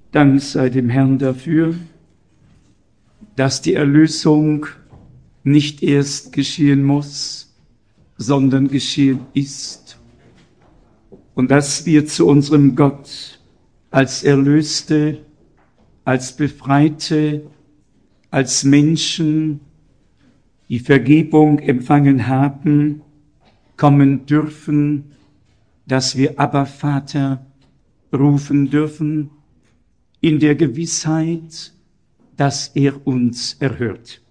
Dank sei dem Herrn dafür, dass die Erlösung nicht erst geschehen muss, sondern geschehen ist. Und dass wir zu unserem Gott als Erlöste, als Befreite, als Menschen, die Vergebung empfangen haben, kommen dürfen, dass wir Abba Vater rufen dürfen, in der Gewissheit, dass er uns erhört.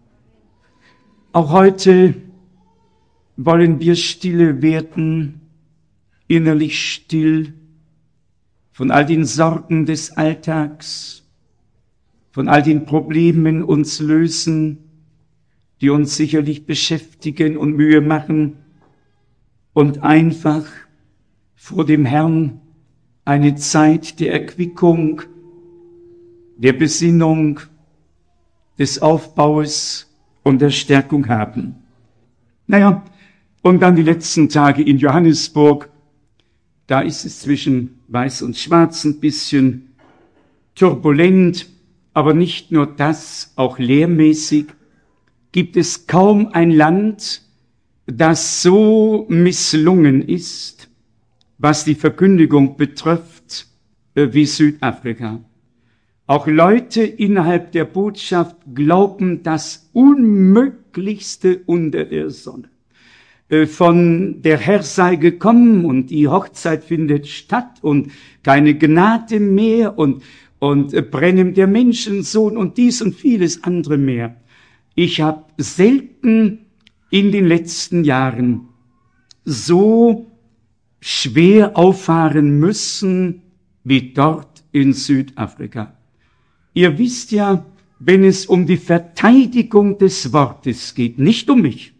Auch heute wollen wir stille werden, innerlich still, von all den Sorgen des Alltags, von all den Problemen uns lösen, die uns sicherlich beschäftigen und Mühe machen, und einfach vor dem Herrn eine Zeit der Erquickung, der Besinnung, des Aufbaus und der Stärkung haben. Und dann die letzten Tage in Johannesburg, da ist es zwischen Weiß und Schwarz ein bisschen turbulent, aber nicht nur das, auch lehrmäßig gibt es kaum ein Land, das so misslungen ist, was die Verkündigung betrifft, wie Südafrika. Auch Leute innerhalb der Botschaft glauben das Unmöglichste unter der Sonne. Von der Herr sei gekommen und die Hochzeit findet statt und keine Gnade mehr und brennen der Menschensohn und dies und vieles andere mehr. Ich habe selten in den letzten Jahren so schwer auffahren müssen wie dort in Südafrika. Ihr wisst ja, wenn es um die Verteidigung des Wortes geht, nicht um mich.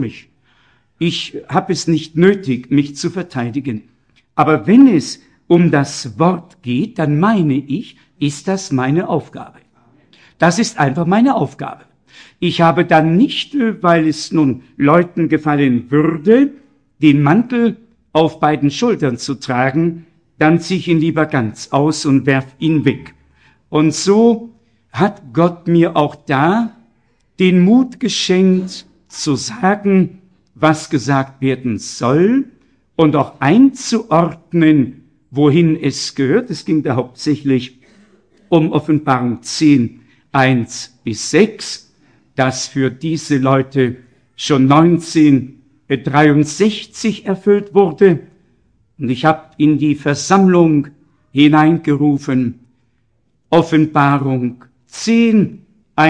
Ich habe es nicht nötig, mich zu verteidigen. Aber wenn es um das Wort geht, dann meine ich, ist das meine Aufgabe. Das ist einfach meine Aufgabe. Ich habe dann nicht, weil es nun Leuten gefallen würde, den Mantel auf beiden Schultern zu tragen, dann ziehe ich ihn lieber ganz aus und werf ihn weg. Und so hat Gott mir auch da den Mut geschenkt, zu sagen, was gesagt werden soll und auch einzuordnen, wohin es gehört. Es ging da hauptsächlich um Offenbarung 10, 1-6, das für diese Leute schon 1963 erfüllt wurde. Und ich habe in die Versammlung hineingerufen, Offenbarung 10,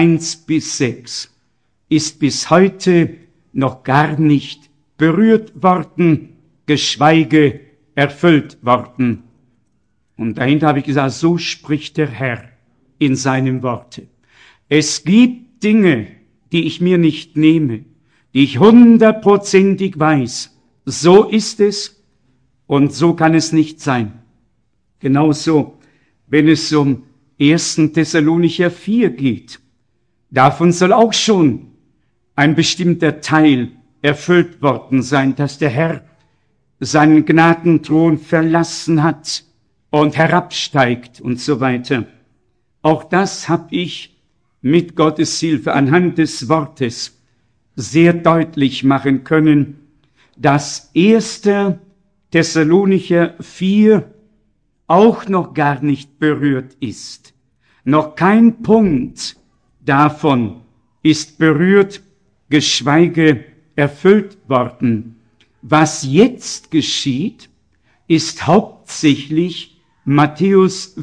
1-6 ist bis heute noch gar nicht berührt worden, geschweige erfüllt worden. Und dahinter habe ich gesagt, so spricht der Herr in seinem Worte. Es gibt Dinge, die ich mir nicht nehme, die ich 100%ig weiß. So ist es und so kann es nicht sein. Genauso, wenn es um 1. Thessalonicher 4 geht. Davon soll auch schon ein bestimmter Teil erfüllt worden sein, dass der Herr seinen Gnadenthron verlassen hat und herabsteigt und so weiter. Auch das habe ich mit Gottes Hilfe anhand des Wortes sehr deutlich machen können, dass 1. Thessalonicher 4 auch noch gar nicht berührt ist. Noch kein Punkt davon ist berührt, geschweige erfüllt worden. Was jetzt geschieht, ist hauptsächlich Matthäus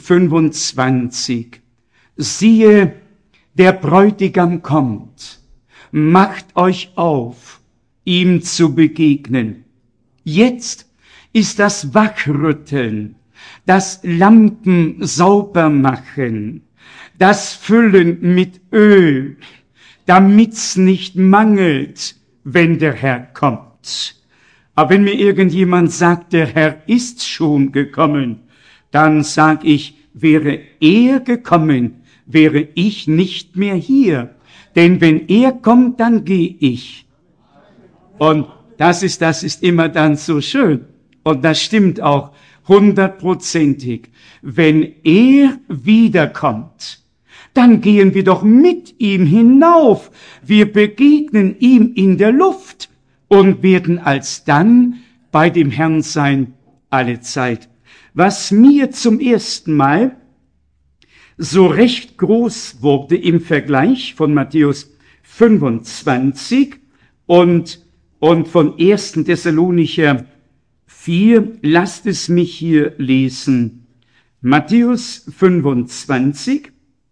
25. Siehe, der Bräutigam kommt, macht euch auf, ihm zu begegnen. Jetzt ist das Wachrütteln, das Lampen sauber machen, das Füllen mit Öl, damit's nicht mangelt, wenn der Herr kommt. Aber wenn mir irgendjemand sagt, der Herr ist schon gekommen, dann sag ich, wäre er gekommen, wäre ich nicht mehr hier. Denn wenn er kommt, dann gehe ich. Und das ist immer dann so schön. Und das stimmt auch hundertprozentig, wenn er wiederkommt, dann gehen wir doch mit ihm hinauf. Wir begegnen ihm in der Luft und werden alsdann bei dem Herrn sein alle Zeit. Was mir zum ersten Mal so recht groß wurde im Vergleich von Matthäus 25 und von 1. Thessalonicher 4, lasst es mich hier lesen. Matthäus 25,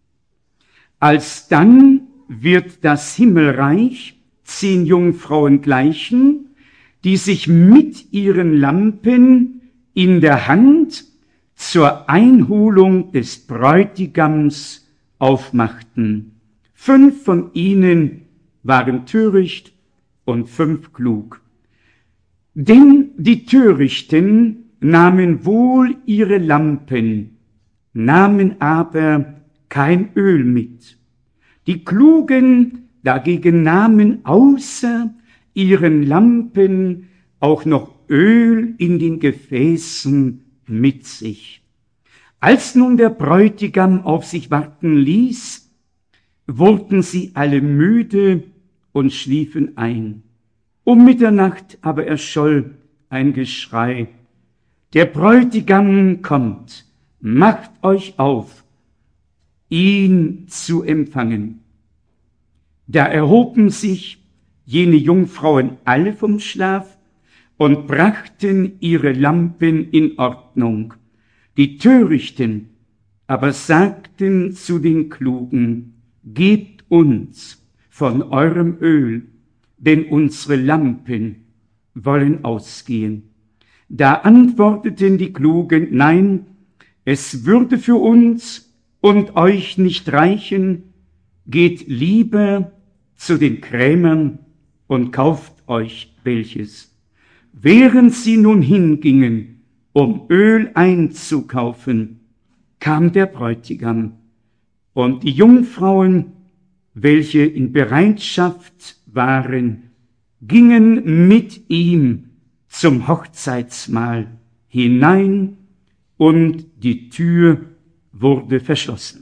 alsdann wird das Himmelreich 10 Jungfrauen gleichen, die sich mit ihren Lampen in der Hand zur Einholung des Bräutigams aufmachten. 5 von ihnen waren töricht und 5 klug. Denn die Törichten nahmen wohl ihre Lampen, nahmen aber kein Öl mit. Die Klugen dagegen nahmen außer ihren Lampen auch noch Öl in den Gefäßen mit sich. Als nun der Bräutigam auf sich warten ließ, wurden sie alle müde und schliefen ein. Um Mitternacht aber erscholl ein Geschrei: Der Bräutigam kommt, macht euch auf, ihn zu empfangen. Da erhoben sich jene Jungfrauen alle vom Schlaf und brachten ihre Lampen in Ordnung. Die Törichten aber sagten zu den Klugen: Gebt uns von eurem Öl, denn unsere Lampen wollen ausgehen. Da antworteten die Klugen: Nein, es würde für uns und euch nicht reichen, geht lieber zu den Krämern und kauft euch welches. Während sie nun hingingen, um Öl einzukaufen, kam der Bräutigam, und die Jungfrauen, welche in Bereitschaft waren, gingen mit ihm zum Hochzeitsmahl hinein, und die Tür wurde verschlossen.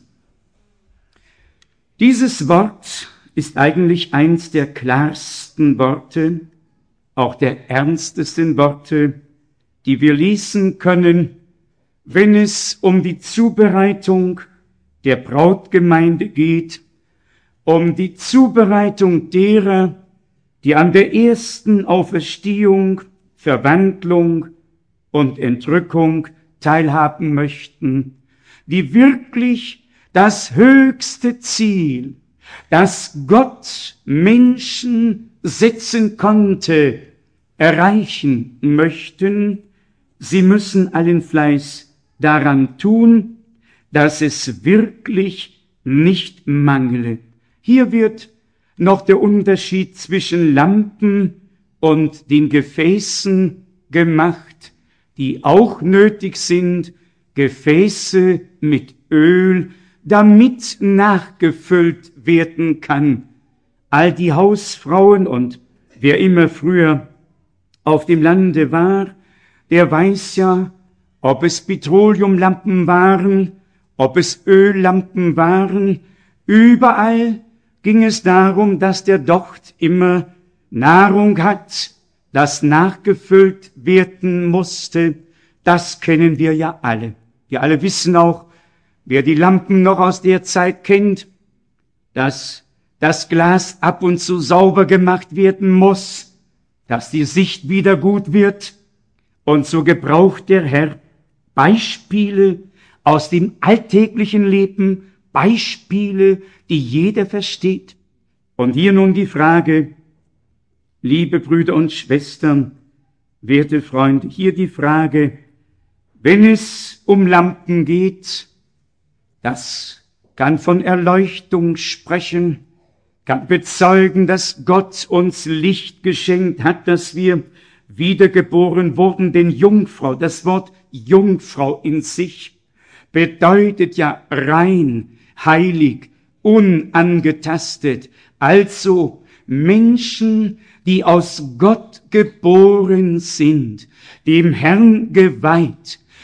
Dieses Wort ist eigentlich eins der klarsten Worte, auch der ernstesten Worte, die wir lesen können, wenn es um die Zubereitung der Brautgemeinde geht, um die Zubereitung derer, die an der ersten Auferstehung, Verwandlung und Entrückung teilhaben möchten, die wirklich das höchste Ziel, das Gott Menschen setzen konnte, erreichen möchten. Sie müssen allen Fleiß daran tun, dass es wirklich nicht mangle. Hier wird noch der Unterschied zwischen Lampen und den Gefäßen gemacht, die auch nötig sind, Gefäße mit Öl, damit nachgefüllt werden kann. All die Hausfrauen und wer immer früher auf dem Lande war, der weiß ja, ob es Petroleumlampen waren, ob es Öllampen waren, überall ging es darum, dass der Docht immer Nahrung hat, das nachgefüllt werden musste. Das kennen wir ja alle. Wir alle wissen auch, wer die Lampen noch aus der Zeit kennt, dass das Glas ab und zu sauber gemacht werden muss, dass die Sicht wieder gut wird. Und so gebraucht der Herr Beispiele aus dem alltäglichen Leben, Beispiele, die jeder versteht. Und hier nun die Frage, liebe Brüder und Schwestern, werte Freunde, hier die Frage, wenn es um Lampen geht, das kann von Erleuchtung sprechen, kann bezeugen, dass Gott uns Licht geschenkt hat, dass wir wiedergeboren wurden, denn Jungfrau, das Wort Jungfrau in sich bedeutet ja rein, heilig, unangetastet, also Menschen, die aus Gott geboren sind, dem Herrn geweiht,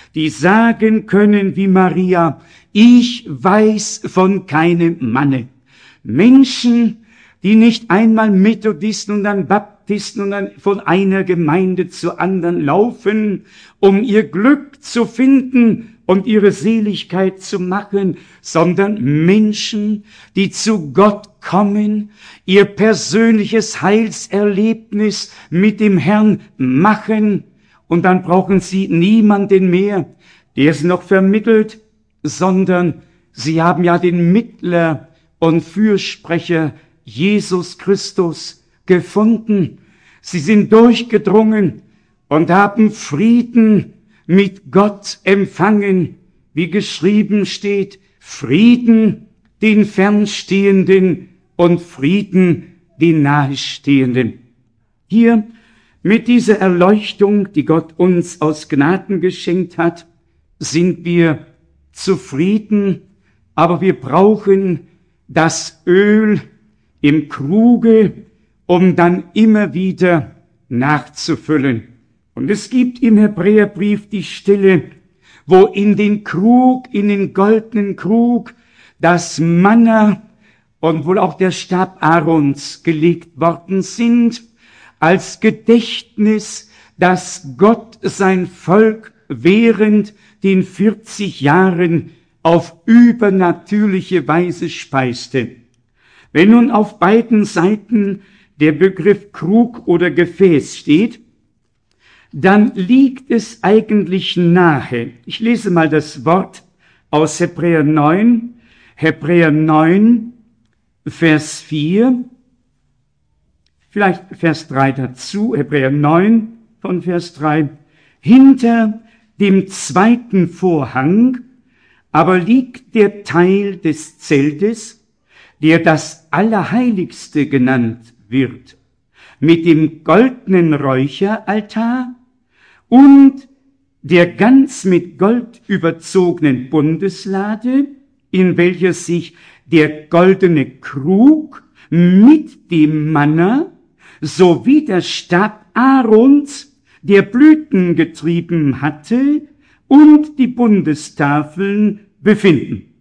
die sagen können wie Maria, ich weiß von keinem Manne. Menschen, die nicht einmal Methodisten und dann Baptisten und dann von einer Gemeinde zur anderen laufen, um ihr Glück zu finden und ihre Seligkeit zu machen, sondern Menschen, die zu Gott kommen, ihr persönliches Heilserlebnis mit dem Herrn machen, und dann brauchen sie niemanden mehr, der es noch vermittelt, sondern sie haben ja den Mittler und Fürsprecher Jesus Christus gefunden. Sie sind durchgedrungen und haben Frieden mit Gott empfangen, wie geschrieben steht, Frieden den Fernstehenden und Frieden den Nahestehenden. Hier mit dieser Erleuchtung, die Gott uns aus Gnaden geschenkt hat, sind wir zufrieden, aber wir brauchen das Öl im Kruge, um dann immer wieder nachzufüllen. Und es gibt im Hebräerbrief die Stelle, wo in den Krug, in den goldenen Krug, das Manna und wohl auch der Stab Aarons gelegt worden sind, als Gedächtnis, dass Gott sein Volk während den 40 Jahren auf übernatürliche Weise speiste. Wenn nun auf beiden Seiten der Begriff Krug oder Gefäß steht, dann liegt es eigentlich nahe. Ich lese mal das Wort aus Hebräer 9, Vers 4, vielleicht Vers 3 dazu, Hebräer 9 von Vers 3. Hinter dem zweiten Vorhang aber liegt der Teil des Zeltes, der das Allerheiligste genannt wird, mit dem goldenen Räucheraltar und der ganz mit Gold überzogenen Bundeslade, in welcher sich der goldene Krug mit dem Manna sowie der Stab Aarons, der Blüten getrieben hatte, und die Bundestafeln befinden.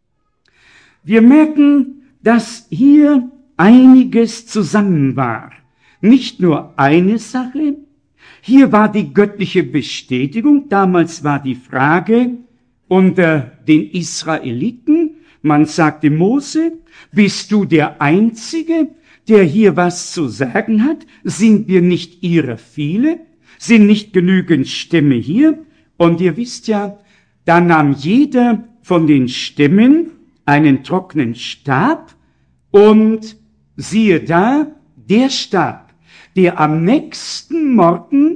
Wir merken, dass hier einiges zusammen war. Nicht nur eine Sache. Hier war die göttliche Bestätigung. Damals war die Frage unter den Israeliten. Man sagte Mose, bist du der Einzige, der hier was zu sagen hat? Sind wir nicht ihrer viele? Sind nicht genügend Stämme hier? Und ihr wisst ja, da nahm jeder von den Stämmen einen trockenen Stab und siehe da, der Stab, der am nächsten Morgen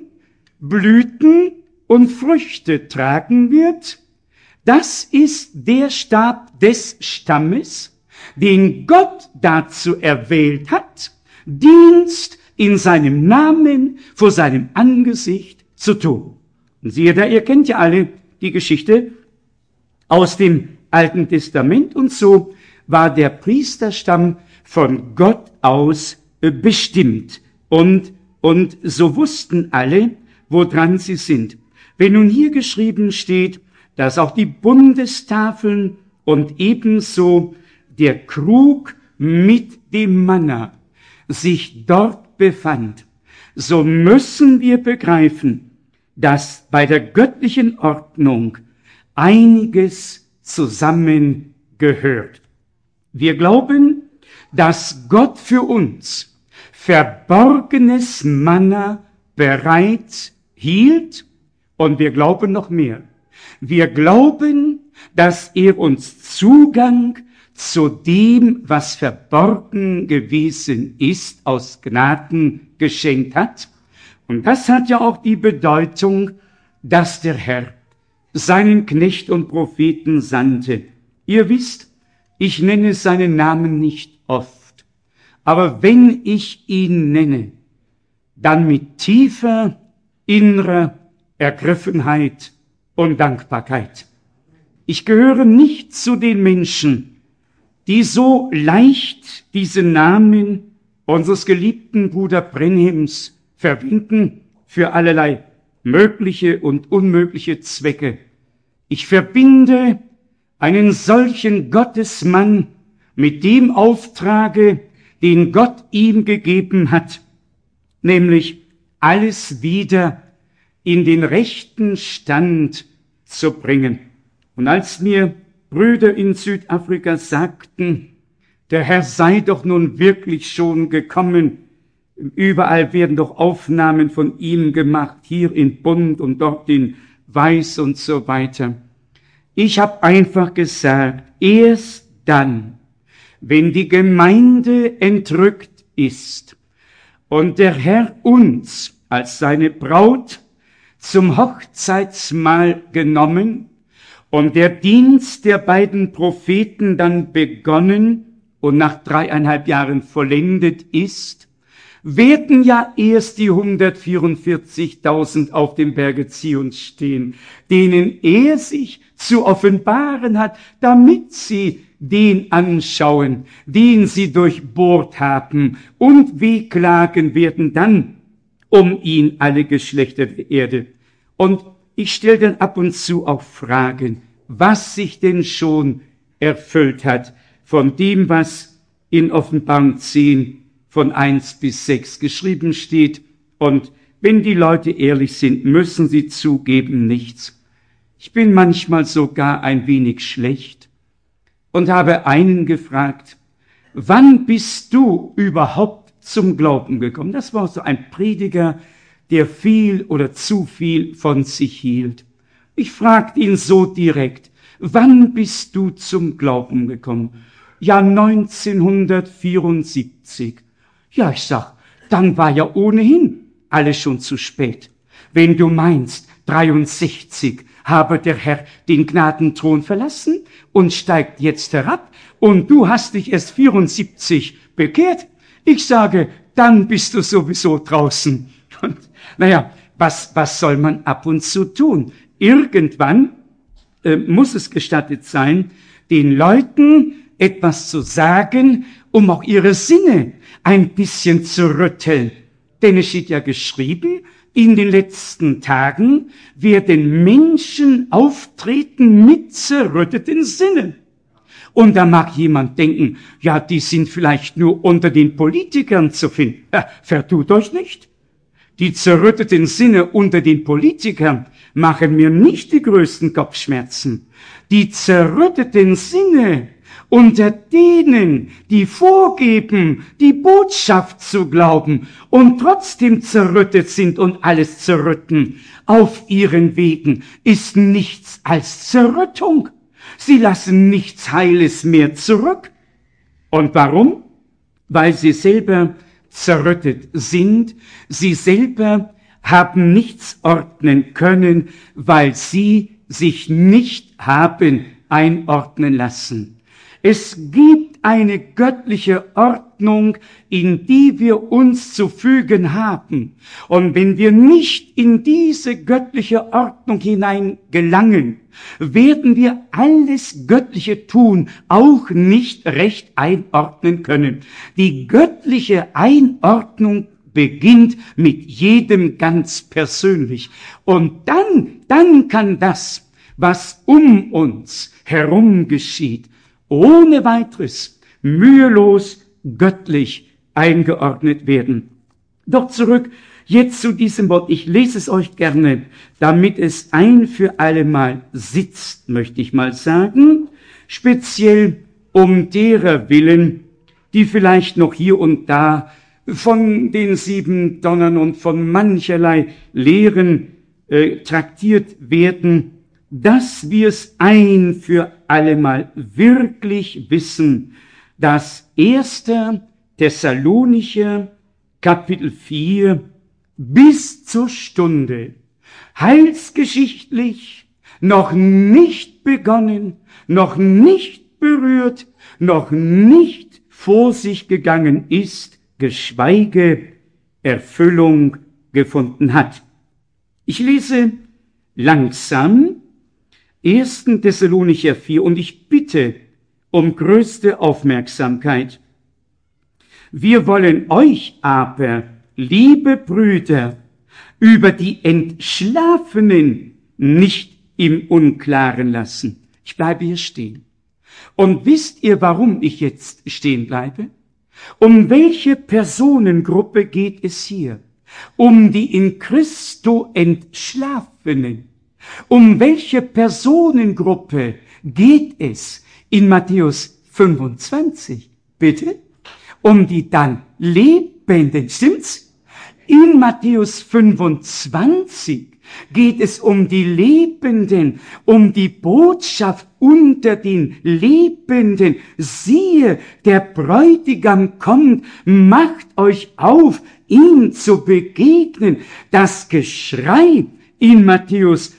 Blüten und Früchte tragen wird, das ist der Stab des Stammes, den Gott dazu erwählt hat, Dienst in seinem Namen vor seinem Angesicht zu tun. Und siehe da, ihr kennt ja alle die Geschichte aus dem Alten Testament, und so war der Priesterstamm von Gott aus bestimmt. Und so wussten alle, woran sie sind. Wenn nun hier geschrieben steht, dass auch die Bundestafeln und ebenso der Krug mit dem Manna sich dort befand, so müssen wir begreifen, dass bei der göttlichen Ordnung einiges zusammengehört. Wir glauben, dass Gott für uns verborgenes Manna bereit hielt, und wir glauben noch mehr. Wir glauben, dass er uns Zugang zu dem, was verborgen gewesen ist, aus Gnaden geschenkt hat. Und das hat ja auch die Bedeutung, dass der Herr seinen Knecht und Propheten sandte. Ihr wisst, ich nenne seinen Namen nicht oft, aber wenn ich ihn nenne, dann mit tiefer innerer Ergriffenheit und Dankbarkeit. Ich gehöre nicht zu den Menschen, die so leicht diesen Namen unseres geliebten Bruder Brenhims verwenden für allerlei mögliche und unmögliche Zwecke. Ich verbinde einen solchen Gottesmann mit dem Auftrage, den Gott ihm gegeben hat, nämlich alles wieder in den rechten Stand zu bringen. Und als mir Brüder in Südafrika sagten, der Herr sei doch nun wirklich schon gekommen, überall werden doch Aufnahmen von ihm gemacht, hier in bunt und dort in weiß und so weiter. Ich habe einfach gesagt, erst dann, wenn die Gemeinde entrückt ist und der Herr uns als seine Braut zum Hochzeitsmahl genommen und der Dienst der beiden Propheten dann begonnen und nach 3,5 Jahren vollendet ist, werden ja erst die 144.000 auf dem Berge Zion stehen, denen er sich zu offenbaren hat, damit sie den anschauen, den sie durchbohrt haben, und wehklagen werden dann um ihn alle Geschlechter der Erde. Und ich stelle dann ab und zu auch Fragen, was sich denn schon erfüllt hat von dem, was in Offenbarung 10 von 1 bis 6 geschrieben steht. Und wenn die Leute ehrlich sind, müssen sie zugeben, nichts. Ich bin manchmal sogar ein wenig schlecht und habe einen gefragt, wann bist du überhaupt zum Glauben gekommen? Das war so ein Prediger, der viel oder zu viel von sich hielt. Ich fragte ihn so direkt, wann bist du zum Glauben gekommen? Ja, 1974. Ja, ich sag, dann war ja ohnehin alles schon zu spät. Wenn du meinst, 63 habe der Herr den Gnadenthron verlassen und steigt jetzt herab und du hast dich erst 74 bekehrt, ich sage, dann bist du sowieso draußen. Und naja, was soll man ab und zu tun? Irgendwann muss es gestattet sein, den Leuten etwas zu sagen, um auch ihre Sinne ein bisschen zu rütteln. Denn es steht ja geschrieben, in den letzten Tagen werden Menschen auftreten mit zerrütteten Sinnen. Und da mag jemand denken, ja, die sind vielleicht nur unter den Politikern zu finden. Ja, vertut euch nicht. Die zerrütteten Sinne unter den Politikern machen mir nicht die größten Kopfschmerzen. Die zerrütteten Sinne unter denen, die vorgeben, die Botschaft zu glauben und trotzdem zerrüttet sind und alles zerrütten auf ihren Wegen, ist nichts als Zerrüttung. Sie lassen nichts Heiles mehr zurück. Und warum? Weil sie selber zerrüttet sind. Sie selber haben nichts ordnen können, weil sie sich nicht haben einordnen lassen. Es gibt eine göttliche Ordnung, in die wir uns zu fügen haben. Und wenn wir nicht in diese göttliche Ordnung hinein gelangen, werden wir alles Göttliche tun, auch nicht recht einordnen können. Die göttliche Einordnung beginnt mit jedem ganz persönlich. Und dann kann das, was um uns herum geschieht, ohne weiteres, mühelos, göttlich eingeordnet werden. Doch zurück jetzt zu diesem Wort. Ich lese es euch gerne, damit es ein für alle Mal sitzt, möchte ich mal sagen. Speziell um derer willen, die vielleicht noch hier und da von den 7 Donnern und von mancherlei Lehren traktiert werden, dass wir es ein für allemal wirklich wissen, dass 1. Thessalonicher Kapitel 4 bis zur Stunde heilsgeschichtlich noch nicht begonnen, noch nicht berührt, noch nicht vor sich gegangen ist, geschweige Erfüllung gefunden hat. Ich lese langsam 1. Thessalonicher 4 und ich bitte um größte Aufmerksamkeit. Wir wollen euch aber, liebe Brüder, über die Entschlafenen nicht im Unklaren lassen. Ich bleibe hier stehen. Und wisst ihr, warum ich jetzt stehen bleibe? Um welche Personengruppe geht es hier? Um die in Christo Entschlafenen. Um welche Personengruppe geht es in Matthäus 25? Bitte? Um die dann Lebenden, stimmt's? In Matthäus 25 geht es um die Lebenden, um die Botschaft unter den Lebenden. Siehe, der Bräutigam kommt, macht euch auf, ihm zu begegnen. Das Geschrei in Matthäus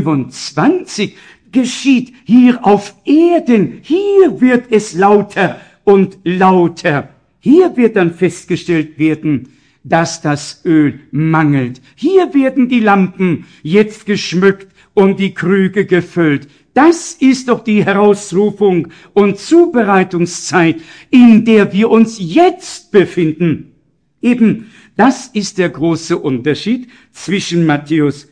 25 geschieht hier auf Erden. Hier wird es lauter und lauter. Hier wird dann festgestellt werden, dass das Öl mangelt. Hier werden die Lampen jetzt geschmückt und die Krüge gefüllt. Das ist doch die Herausrufung und Zubereitungszeit, in der wir uns jetzt befinden. Eben, das ist der große Unterschied zwischen Matthäus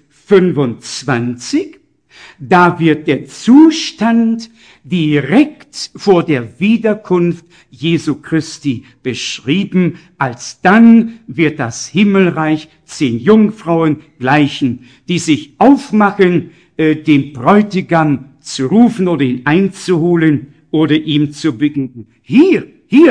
25, da wird der Zustand direkt vor der Wiederkunft Jesu Christi beschrieben. Alsdann wird das Himmelreich 10 Jungfrauen gleichen, die sich aufmachen, den Bräutigam zu rufen oder ihn einzuholen oder ihm zu begegnen. Hier,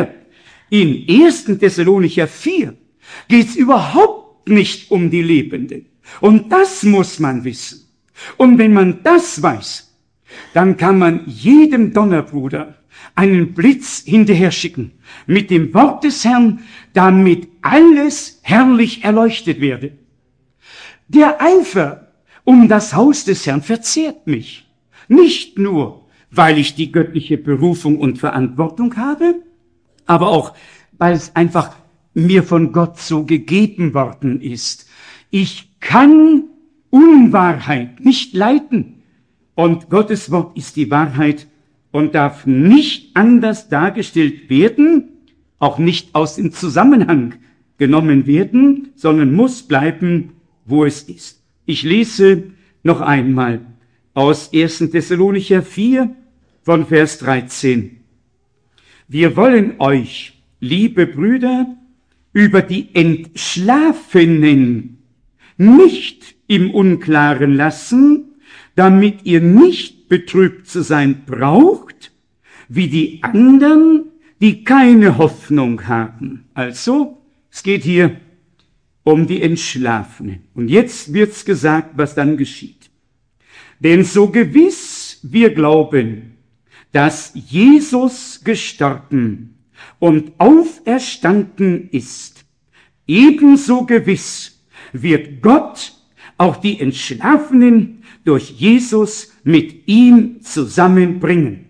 in 1. Thessalonicher 4 geht es überhaupt nicht um die Lebenden. Und das muss man wissen. Und wenn man das weiß, dann kann man jedem Donnerbruder einen Blitz hinterher schicken mit dem Wort des Herrn, damit alles herrlich erleuchtet werde. Der Eifer um das Haus des Herrn verzehrt mich. Nicht nur, weil ich die göttliche Berufung und Verantwortung habe, aber auch, weil es einfach mir von Gott so gegeben worden ist. Ich kann Unwahrheit nicht leiden. Und Gottes Wort ist die Wahrheit und darf nicht anders dargestellt werden, auch nicht aus dem Zusammenhang genommen werden, sondern muss bleiben, wo es ist. Ich lese noch einmal aus 1. Thessalonicher 4 von Vers 13. Wir wollen euch, liebe Brüder, über die Entschlafenen nicht im Unklaren lassen, damit ihr nicht betrübt zu sein braucht, wie die anderen, die keine Hoffnung haben. Also, es geht hier um die Entschlafenen. Und jetzt wird's gesagt, was dann geschieht. Denn so gewiss wir glauben, dass Jesus gestorben und auferstanden ist, ebenso gewiss wird Gott auch die Entschlafenen durch Jesus mit ihm zusammenbringen.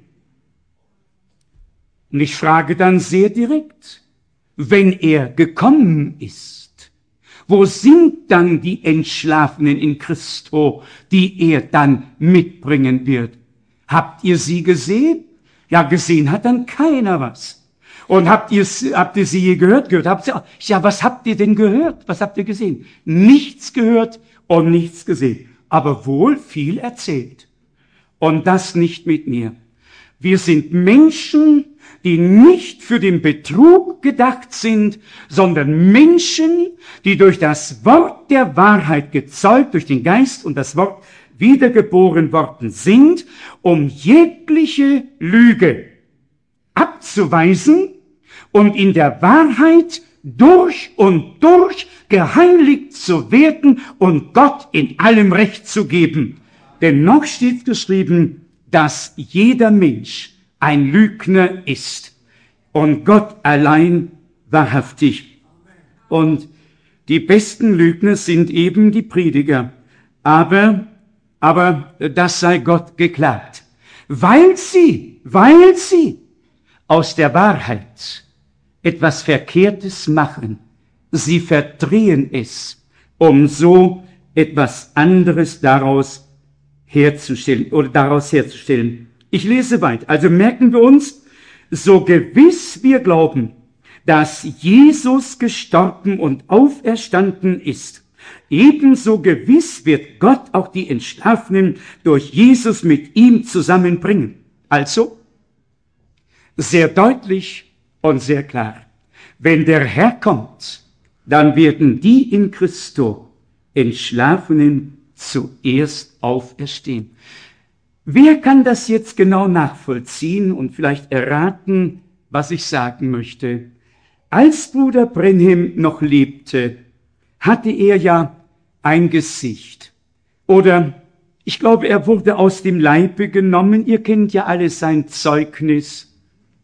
Und ich frage dann sehr direkt, wenn er gekommen ist, wo sind dann die Entschlafenen in Christo, die er dann mitbringen wird? Habt ihr sie gesehen? Ja, gesehen hat dann keiner was. Und habt ihr sie je gehört? Ja, was habt ihr denn gehört? Was habt ihr gesehen? Nichts gehört und nichts gesehen. Aber wohl viel erzählt. Und das nicht mit mir. Wir sind Menschen, die nicht für den Betrug gedacht sind, sondern Menschen, die durch das Wort der Wahrheit gezeugt, durch den Geist und das Wort wiedergeboren worden sind, um jegliche Lüge abzuweisen und in der Wahrheit durch und durch geheiligt zu werden und Gott in allem Recht zu geben. Denn noch steht geschrieben, dass jeder Mensch ein Lügner ist und Gott allein wahrhaftig. Und die besten Lügner sind eben die Prediger. Aber das sei Gott geklagt. Weil sie aus der Wahrheit etwas Verkehrtes machen. Sie verdrehen es, um so etwas anderes daraus herzustellen. Ich lese weiter. Also merken wir uns, so gewiss wir glauben, dass Jesus gestorben und auferstanden ist, Ebenso gewiss wird Gott auch die Entschlafenen durch Jesus mit ihm zusammenbringen. Also, sehr deutlich und sehr klar. Wenn der Herr kommt, dann werden die in Christo Entschlafenen zuerst auferstehen. Wer kann das jetzt genau nachvollziehen und vielleicht erraten, was ich sagen möchte? Als Bruder Branham noch lebte, hatte er ja ein Gesicht. Oder ich glaube, er wurde aus dem Leibe genommen. Ihr kennt ja alle sein Zeugnis.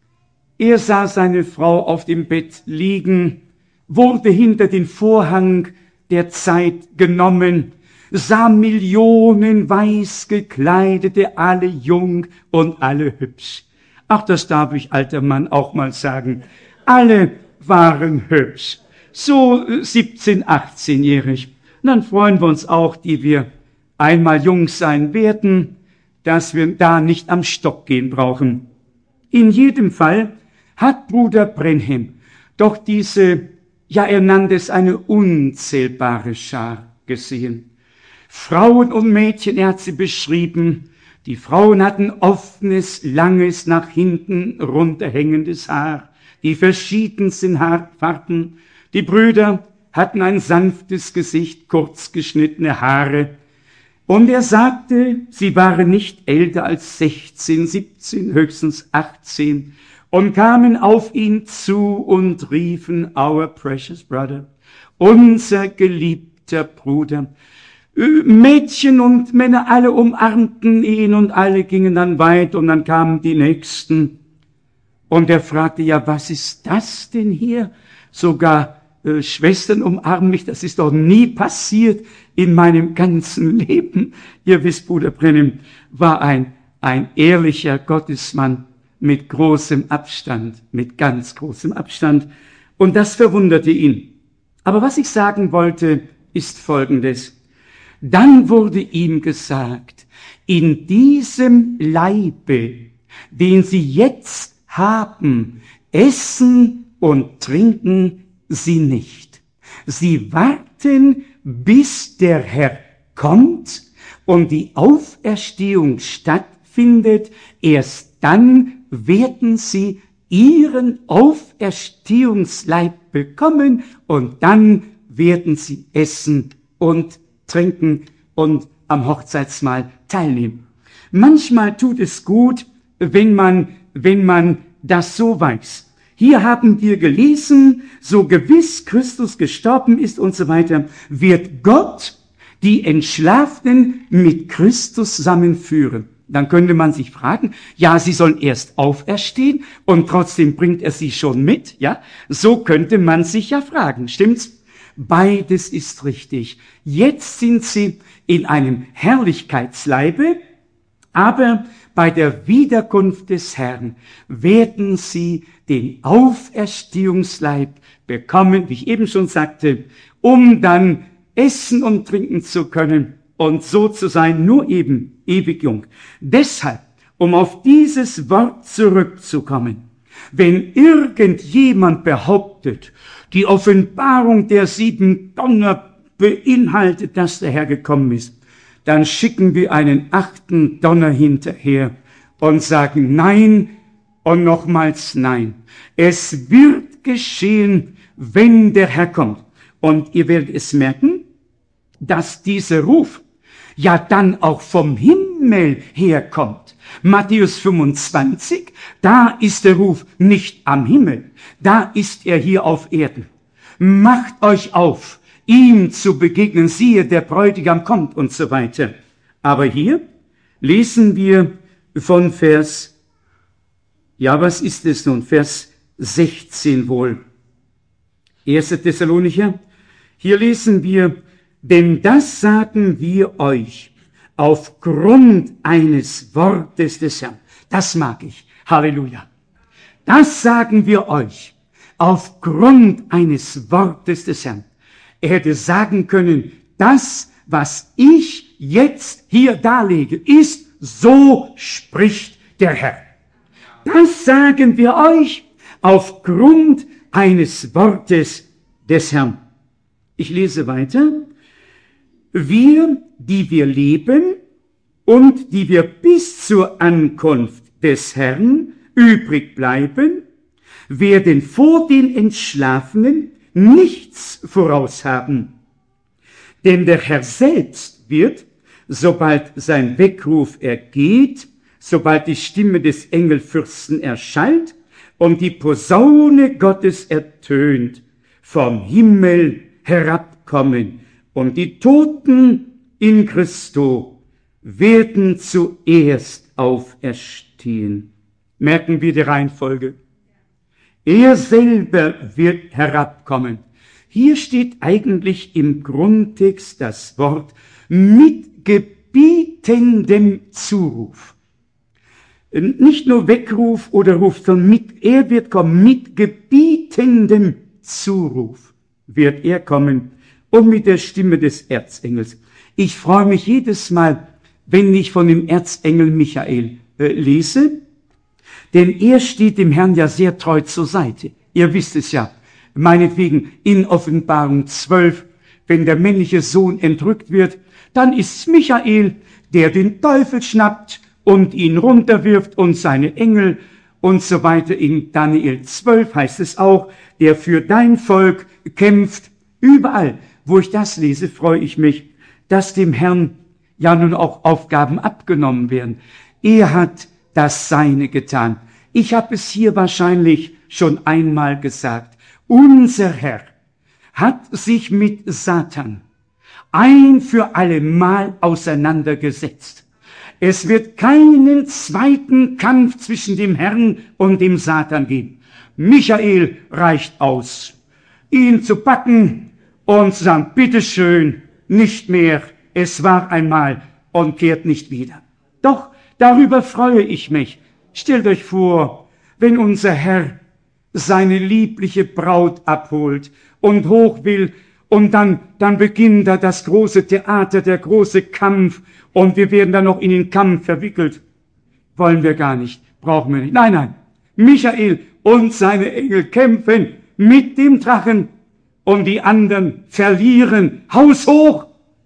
Er sah seine Frau auf dem Bett liegen, wurde hinter den Vorhang der Zeit genommen, sah Millionen weiß gekleidete, alle jung und alle hübsch. Ach, das darf ich, alter Mann, auch mal sagen. Alle waren hübsch. So 17-, 18-jährig. Und dann freuen wir uns auch, die wir einmal jung sein werden, dass wir da nicht am Stock gehen brauchen. In jedem Fall hat Bruder Branham doch diese, ja, er nannte es eine unzählbare Schar gesehen. Frauen und Mädchen, er hat sie beschrieben. Die Frauen hatten offenes, langes, nach hinten runterhängendes Haar, die verschiedensten Haarfarben. Die Brüder hatten ein sanftes Gesicht, kurz geschnittene Haare. Und er sagte, sie waren nicht älter als 16, 17, höchstens 18 und kamen auf ihn zu und riefen, our precious brother, unser geliebter Bruder. Mädchen und Männer alle umarmten ihn und alle gingen dann weit und dann kamen die Nächsten. Und er fragte, ja, was ist das denn hier? Sogar Schwestern umarmen mich, das ist doch nie passiert in meinem ganzen Leben. Ihr wisst, Bruder Branham war ein ehrlicher Gottesmann mit großem Abstand, mit ganz großem Abstand. Und das verwunderte ihn. Aber was ich sagen wollte, ist Folgendes. Dann wurde ihm gesagt, in diesem Leibe, den sie jetzt haben, essen und trinken sie nicht. Sie warten, bis der Herr kommt und die Auferstehung stattfindet. Erst dann werden sie ihren Auferstehungsleib bekommen und dann werden sie essen und trinken und am Hochzeitsmahl teilnehmen. Manchmal tut es gut, wenn man das so weiß. Hier haben wir gelesen, so gewiss Christus gestorben ist und so weiter, wird Gott die Entschlafenen mit Christus zusammenführen. Dann könnte man sich fragen, ja, sie sollen erst auferstehen und trotzdem bringt er sie schon mit, ja? So könnte man sich ja fragen, stimmt's? Beides ist richtig. Jetzt sind sie in einem Herrlichkeitsleibe, aber bei der Wiederkunft des Herrn werden sie den Auferstehungsleib bekommen, wie ich eben schon sagte, um dann essen und trinken zu können und so zu sein, nur eben ewig jung. Deshalb, um auf dieses Wort zurückzukommen, wenn irgendjemand behauptet, die Offenbarung der 7 Donner beinhaltet, dass der Herr gekommen ist, dann schicken wir einen 8. Donner hinterher und sagen nein und nochmals nein. Es wird geschehen, wenn der Herr kommt. Und ihr werdet es merken, dass dieser Ruf ja dann auch vom Himmel herkommt. Matthäus 25, da ist der Ruf nicht am Himmel, da ist er hier auf Erden. Macht euch auf, ihm zu begegnen, siehe, der Bräutigam kommt und so weiter. Aber hier lesen wir von Vers 16 wohl. 1. Thessalonicher, hier lesen wir, denn das sagen wir euch aufgrund eines Wortes des Herrn. Das mag ich. Halleluja. Das sagen wir euch aufgrund eines Wortes des Herrn. Er hätte sagen können, das, was ich jetzt hier darlege, ist, so spricht der Herr. Das sagen wir euch aufgrund eines Wortes des Herrn. Ich lese weiter. Wir, die wir leben und die wir bis zur Ankunft des Herrn übrig bleiben, werden vor den Entschlafenen nichts voraushaben. Denn der Herr selbst wird, sobald sein Weckruf ergeht, sobald die Stimme des Engelfürsten erschallt und die Posaune Gottes ertönt, vom Himmel herabkommen, und die Toten in Christo werden zuerst auferstehen. Merken wir die Reihenfolge. Er selber wird herabkommen. Hier steht eigentlich im Grundtext das Wort mit gebietendem Zuruf. Nicht nur Weckruf oder Ruf, sondern er wird kommen, mit gebietendem Zuruf wird er kommen und mit der Stimme des Erzengels. Ich freue mich jedes Mal, wenn ich von dem Erzengel Michael lese, denn er steht dem Herrn ja sehr treu zur Seite. Ihr wisst es ja, meinetwegen in Offenbarung 12, wenn der männliche Sohn entrückt wird, dann ist Michael, der den Teufel schnappt und ihn runterwirft und seine Engel und so weiter. In Daniel 12 heißt es auch, der für dein Volk kämpft. Überall, wo ich das lese, freue ich mich, dass dem Herrn ja nun auch Aufgaben abgenommen werden. Er hat das Seine getan. Ich habe es hier wahrscheinlich schon einmal gesagt. Unser Herr hat sich mit Satan ein für alle Mal auseinandergesetzt. Es wird keinen zweiten Kampf zwischen dem Herrn und dem Satan geben. Michael reicht aus, ihn zu packen und zu sagen, bitteschön, nicht mehr, es war einmal und kehrt nicht wieder. Doch, darüber freue ich mich. Stellt euch vor, wenn unser Herr seine liebliche Braut abholt und hoch will, und dann beginnt da das große Theater, der große Kampf, und wir werden dann noch in den Kampf verwickelt. Wollen wir gar nicht, brauchen wir nicht. Nein, nein, Michael und seine Engel kämpfen mit dem Drachen und die anderen verlieren haushoch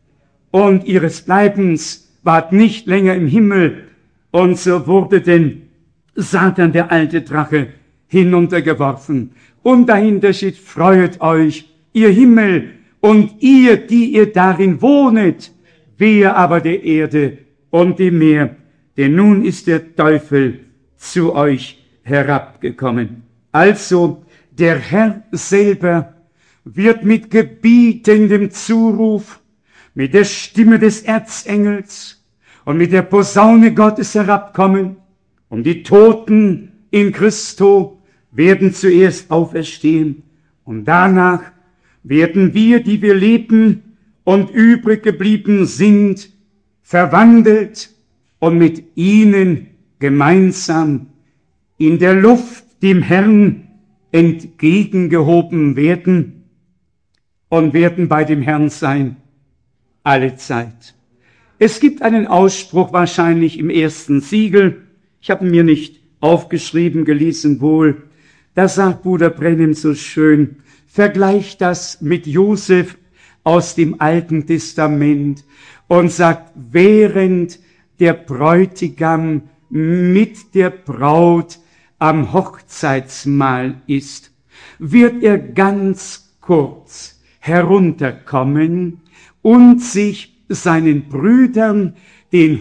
und ihres Bleibens ward nicht länger im Himmel, und so wurde denn Satan, der alte Drache, hinuntergeworfen. Und dahinter steht, freuet euch, ihr Himmel, und ihr, die ihr darin wohnet, wehe aber der Erde und dem Meer, denn nun ist der Teufel zu euch herabgekommen. Also, der Herr selber wird mit gebietendem Zuruf, mit der Stimme des Erzengels und mit der Posaune Gottes herabkommen, und die Toten in Christo werden zuerst auferstehen, und danach werden wir, die wir leben und übrig geblieben sind, verwandelt und mit ihnen gemeinsam in der Luft dem Herrn entgegengehoben werden und werden bei dem Herrn sein alle Zeit. Es gibt einen Ausspruch wahrscheinlich im ersten Siegel, ich habe ihn mir nicht aufgeschrieben, gelesen wohl, da sagt Bruder Brennim so schön, vergleicht das mit Josef aus dem Alten Testament und sagt, während der Bräutigam mit der Braut am Hochzeitsmahl ist, wird er ganz kurz herunterkommen und sich seinen Brüdern, den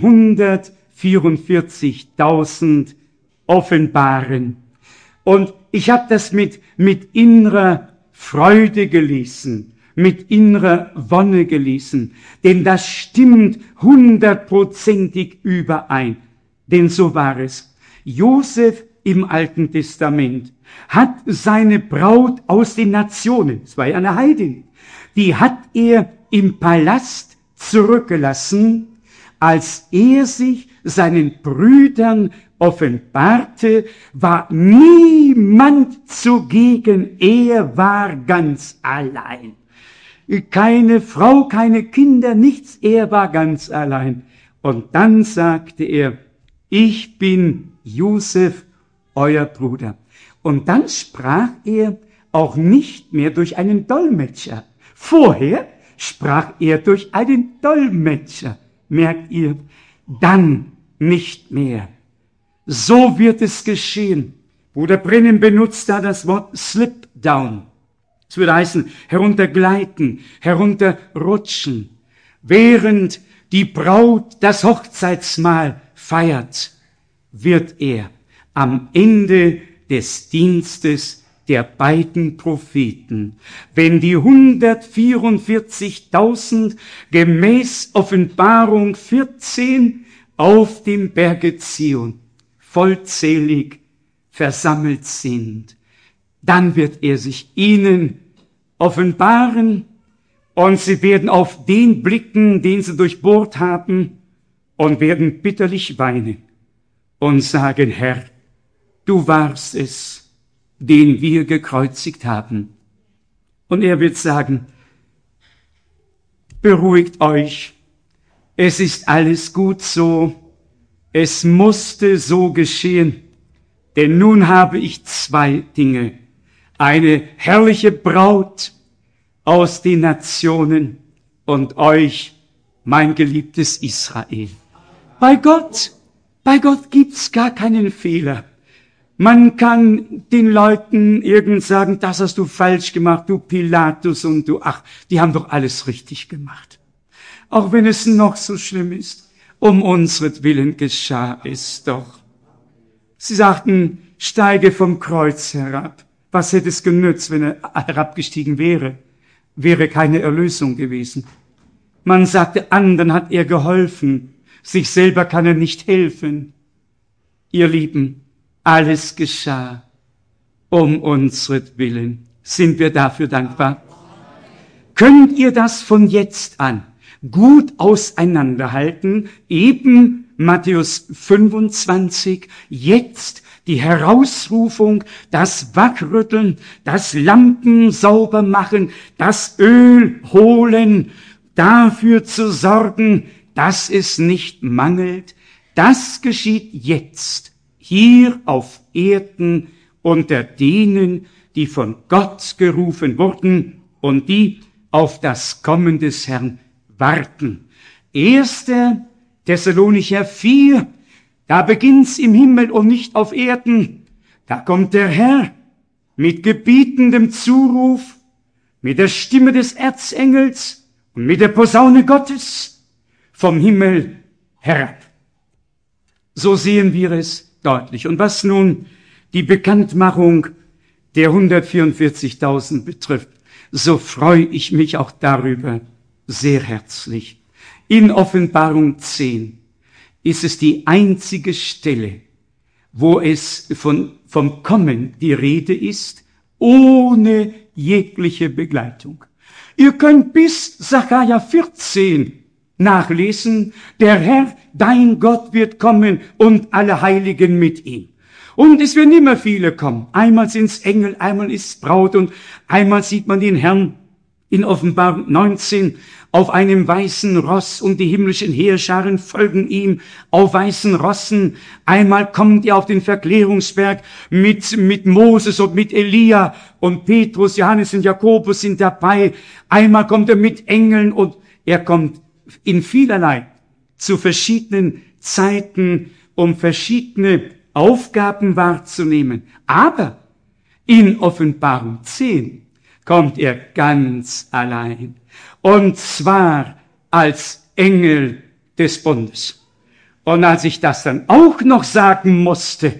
144.000, offenbaren. Und ich habe das mit innerer Freude gelesen, mit innerer Wonne gelesen, denn das stimmt 100%ig überein. Denn so war es. Josef im Alten Testament hat seine Braut aus den Nationen, es war ja eine Heidin, die hat er im Palast zurückgelassen, als er sich seinen Brüdern offenbarte, war niemand zugegen, er war ganz allein. Keine Frau, keine Kinder, nichts, er war ganz allein. Und dann sagte er, ich bin Josef, euer Bruder. Und dann sprach er auch nicht mehr durch einen Dolmetscher. Vorher sprach er durch einen Dolmetscher. Merkt ihr? Dann nicht mehr. So wird es geschehen. Bruder Brennan benutzt da das Wort slip down. Es würde heißen, heruntergleiten, herunterrutschen. Während die Braut das Hochzeitsmahl feiert, wird er am Ende des Dienstes der beiden Propheten, wenn die 144.000 gemäß Offenbarung 14 auf dem Berge Zion vollzählig versammelt sind, dann wird er sich ihnen offenbaren und sie werden auf den blicken, den sie durchbohrt haben, und werden bitterlich weinen und sagen, Herr, du warst es, den wir gekreuzigt haben. Und er wird sagen, beruhigt euch, es ist alles gut so, es musste so geschehen, denn nun habe ich zwei Dinge. Eine herrliche Braut aus den Nationen und euch, mein geliebtes Israel. Bei Gott gibt's gar keinen Fehler. Man kann den Leuten irgend sagen, das hast du falsch gemacht, du Pilatus und du, die haben doch alles richtig gemacht. Auch wenn es noch so schlimm ist, um unsretwillen geschah es doch. Sie sagten, steige vom Kreuz herab. Was hätte es genützt, wenn er herabgestiegen wäre? Wäre keine Erlösung gewesen. Man sagte, anderen hat er geholfen, sich selber kann er nicht helfen. Ihr Lieben, alles geschah um unsretwillen. Sind wir dafür dankbar? Könnt ihr das von jetzt an gut auseinanderhalten? Eben Matthäus 25, jetzt die Herausrufung, das Wachrütteln, das Lampen sauber machen, das Öl holen, dafür zu sorgen, dass es nicht mangelt. Das geschieht jetzt, hier auf Erden, unter denen, die von Gott gerufen wurden und die auf das Kommen des Herrn warten. 1. Thessalonicher 4, da beginnt's im Himmel und nicht auf Erden. Da kommt der Herr mit gebietendem Zuruf, mit der Stimme des Erzengels und mit der Posaune Gottes vom Himmel herab. So sehen wir es deutlich. Und was nun die Bekanntmachung der 144.000 betrifft, so freue ich mich auch darüber sehr herzlich. In Offenbarung 10 ist es die einzige Stelle, wo es vom Kommen die Rede ist, ohne jegliche Begleitung. Ihr könnt bis Sacharja 14 nachlesen, der Herr, dein Gott, wird kommen und alle Heiligen mit ihm. Und es werden immer viele kommen. Einmal sind's Engel, einmal ist's Braut und einmal sieht man den Herrn in Offenbarung 19 auf einem weißen Ross und die himmlischen Heerscharen folgen ihm auf weißen Rossen. Einmal kommt er auf den Verklärungsberg mit Moses und mit Elia und Petrus, Johannes und Jakobus sind dabei. Einmal kommt er mit Engeln und er kommt in vielerlei zu verschiedenen Zeiten, um verschiedene Aufgaben wahrzunehmen. Aber in Offenbarung 10 kommt er ganz allein. Und zwar als Engel des Bundes. Und als ich das dann auch noch sagen musste,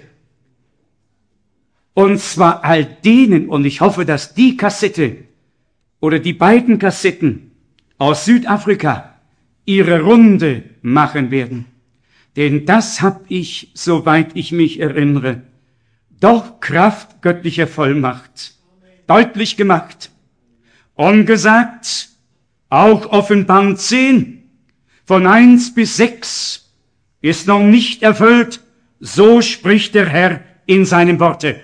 und zwar all denen, und ich hoffe, dass die Kassette oder die beiden Kassetten aus Südafrika ihre Runde machen werden. Denn das habe ich, soweit ich mich erinnere, doch Kraft göttlicher Vollmacht deutlich gemacht und gesagt, auch Offenbarung 10 von 1 bis 6 ist noch nicht erfüllt, so spricht der Herr in seinem Worte.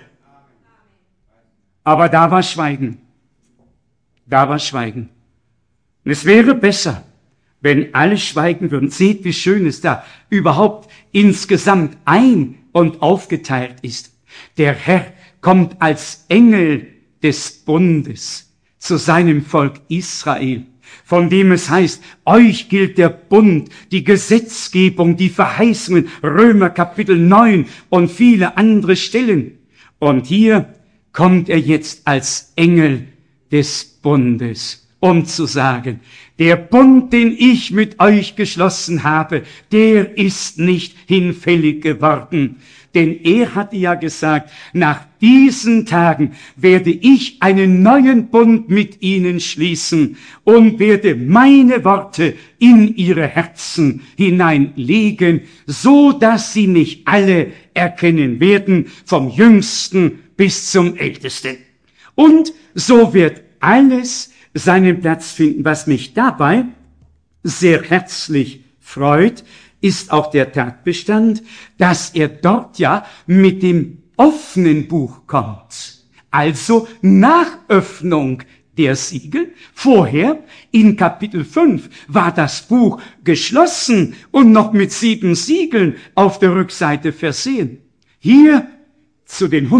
Aber da war Schweigen. Da war Schweigen. Und es wäre besser, wenn alle schweigen würden. Seht, wie schön es da überhaupt insgesamt ein- und aufgeteilt ist. Der Herr kommt als Engel des Bundes zu seinem Volk Israel. von dem es heißt, euch gilt der Bund, die Gesetzgebung, die Verheißungen, Römer Kapitel 9 und viele andere Stellen. Und hier kommt er jetzt als Engel des Bundes, um zu sagen, der Bund, den ich mit euch geschlossen habe, der ist nicht hinfällig geworden. Denn er hatte ja gesagt, nach diesen Tagen werde ich einen neuen Bund mit ihnen schließen und werde meine Worte in ihre Herzen hineinlegen, so dass sie mich alle erkennen werden, vom Jüngsten bis zum Ältesten. Und so wird alles seinen Platz finden. Was mich dabei sehr herzlich freut, ist auch der Tatbestand, dass er dort ja mit dem offenen Buch kommt. Also nach Öffnung der Siegel. Vorher, in Kapitel 5, war das Buch geschlossen und noch mit 7 Siegeln auf der Rückseite versehen. Hier zu den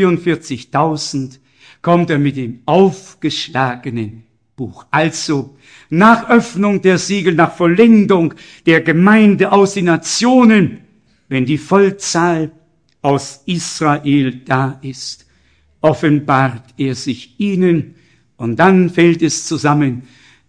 144.000 kommt er mit dem aufgeschlagenen Buch. Also nach Öffnung der Siegel, nach Vollendung der Gemeinde aus den Nationen, wenn die Vollzahl aus Israel da ist, offenbart er sich ihnen und dann fällt es zusammen,